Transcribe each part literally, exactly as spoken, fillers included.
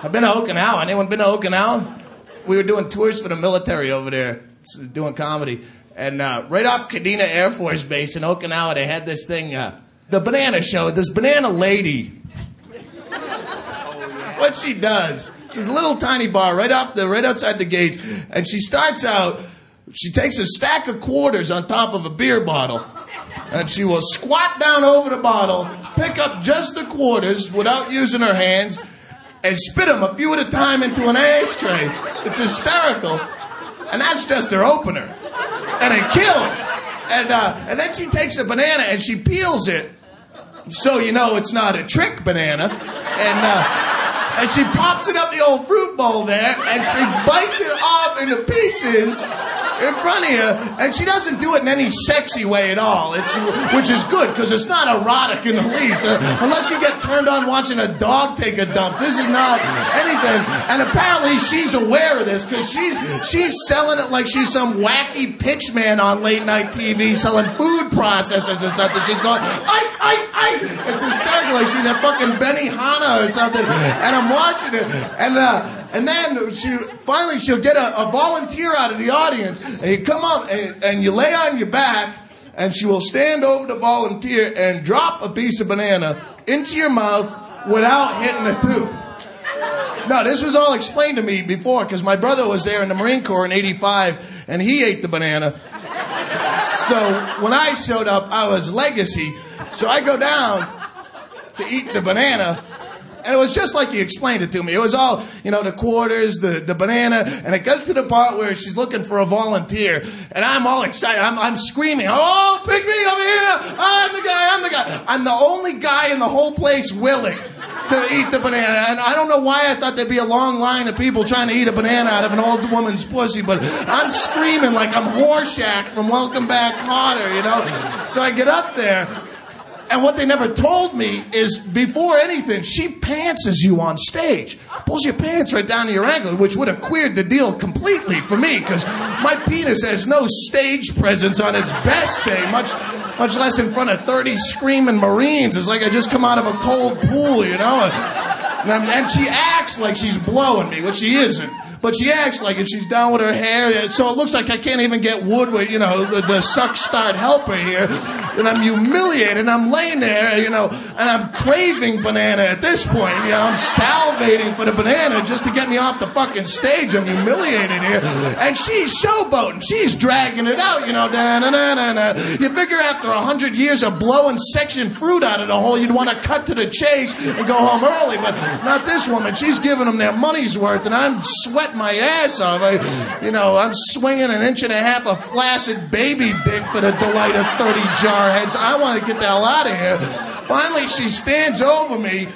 I've been to Okinawa. Anyone been to Okinawa? We were doing tours for the military over there, doing comedy. And uh, right off Kadena Air Force Base in Okinawa, they had this thing, uh, the banana show. This banana lady. What she does, it's this little tiny bar right off the right outside the gates, and she starts out. She takes a stack of quarters on top of a beer bottle, and she will squat down over the bottle, pick up just the quarters without using her hands, and spit them a few at a time into an ashtray. It's hysterical. And that's just her opener. And it kills. And uh, and then she takes a banana and she peels it, so you know it's not a trick banana. And uh, and she pops it up the old fruit bowl there, and she bites it off into pieces in front of you, and she doesn't do it in any sexy way at all. It's which is good because it's not erotic in the least. Uh, unless you get turned on watching a dog take a dump, this is not anything. And apparently she's aware of this because she's she's selling it like she's some wacky pitchman on late night T V selling food processors and something. She's going, I, I, I. It's hysterical. Like she's a fucking Benny Hanna or something. And I'm watching it, and uh. And then she finally she'll get a, a volunteer out of the audience, and you come up and, and you lay on your back, and she will stand over the volunteer and drop a piece of banana into your mouth without hitting a tooth. No, this was all explained to me before because my brother was there in the Marine Corps in eighty-five, and he ate the banana. So when I showed up, I was legacy. So I go down to eat the banana. And it was just like he explained it to me. It was all, you know, the quarters, the, the banana, and it got to the part where she's looking for a volunteer, and I'm all excited. I'm, I'm screaming, oh, pick me over here. I'm the guy, I'm the guy. I'm the only guy in the whole place willing to eat the banana. And I don't know why I thought there'd be a long line of people trying to eat a banana out of an old woman's pussy, but I'm screaming like I'm Horshack from Welcome Back Kotter, you know. So I get up there. And what they never told me is, before anything, she pantses you on stage. Pulls your pants right down to your ankle, which would have queered the deal completely for me, because my penis has no stage presence on its best day, much much less in front of thirty screaming Marines. It's like I just come out of a cold pool, you know? And, I'm, and she acts like she's blowing me, which she isn't. But she acts like it. She's down with her hair, so it looks like I can't even get wood with, you know, the, the suck start helper here. And I'm humiliated, and I'm laying there, you know, and I'm craving banana at this point. You know, I'm salivating for the banana just to get me off the fucking stage. I'm humiliated here. And she's showboating. She's dragging it out, you know. Da, da, da, da, da. You figure after a hundred years of blowing section fruit out of the hole, you'd want to cut to the chase and go home early. But not this woman. She's giving them their money's worth, and I'm sweating my ass off. I, you know, I'm swinging an inch and a half of flaccid baby dick for the delight of thirty jarheads. I want to get the hell out of here. Finally, she stands over me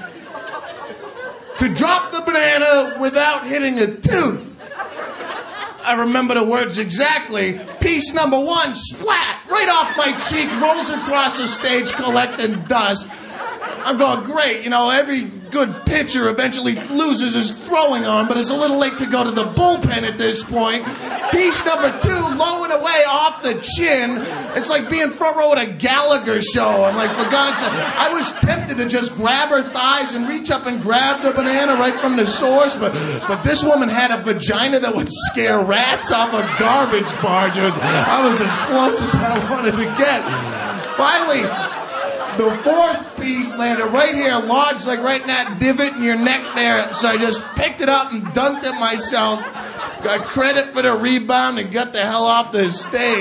to drop the banana without hitting a tooth. I remember the words exactly. Piece number one, splat, right off my cheek, rolls across the stage, collecting dust. I'm going, great, you know, every good pitcher eventually loses his throwing arm, but it's a little late to go to the bullpen at this point. Piece number two, low and away off the chin. It's like being front row at a Gallagher show. I'm like, for God's sake, I was tempted to just grab her thighs and reach up and grab the banana right from the source, but but this woman had a vagina that would scare rats off a garbage barge. It was, I was as close as I wanted to get. Finally, the fourth piece landed right here, lodged like right in that divot in your neck there. So I just picked it up and dunked it myself. Got credit for the rebound and got the hell off the stage.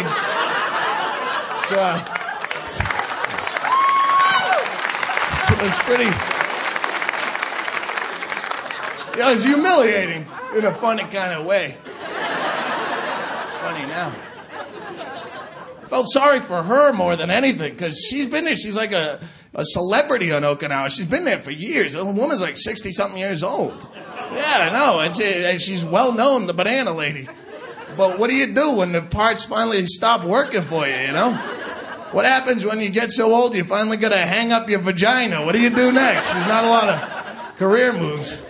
Uh, it was pretty... It was humiliating in a funny kind of way. Funny now. Felt sorry for her more than anything, because she's been there. She's like a, a celebrity on Okinawa. She's been there for years. The woman's like sixty-something years old. Yeah, I know. And, she, and she's well-known, the banana lady. But what do you do when the parts finally stop working for you, you know? What happens when you get so old you finally got to hang up your vagina? What do you do next? There's not a lot of career moves.